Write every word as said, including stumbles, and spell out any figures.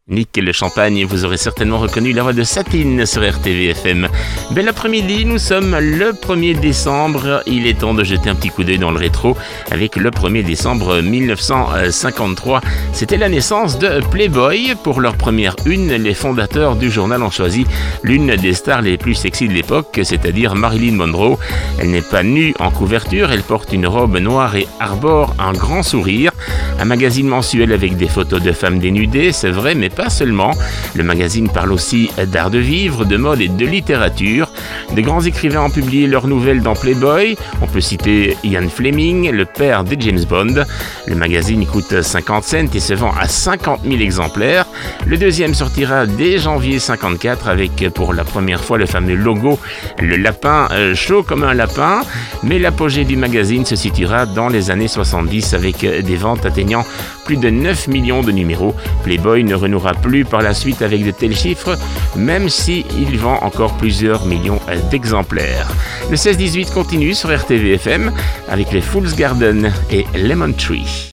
Nick le Champagne, vous aurez certainement reconnu la voix de Satine sur R T V F M. Bel après-midi, nous sommes le premier décembre. Il est temps de jeter un petit coup d'œil dans le rétro avec le premier décembre mille neuf cent cinquante-trois. C'était la naissance de Playboy. Pour leur première une, les fondateurs du journal ont choisi l'une des stars les plus sexy de l'époque, c'est-à-dire Marilyn Monroe. Elle n'est pas nue en couverture, elle porte une robe noire et arbore un grand sourire. Un magazine mensuel avec des photos de femmes dénudées, c'est vrai, mais pas seulement. Le magazine parle aussi d'art de vivre, de mode et de littérature. De grands écrivains ont publié leurs nouvelles dans Playboy. On peut citer Ian Fleming, le père de James Bond. Le magazine coûte cinquante cents et se vend à cinquante mille exemplaires. Le deuxième sortira dès janvier cinquante-quatre avec pour la première fois le fameux logo, le lapin euh, chaud comme un lapin. Mais l'apogée du magazine se situera dans les années soixante-dix avec des ventes atteignant plus de neuf millions de numéros. Playboy ne renouera plus par la suite avec de tels chiffres, même s'il vend encore plusieurs millions d'exemplaires. Le seize dix-huit continue sur R T V F M avec les Fool's Garden et Lemon Tree.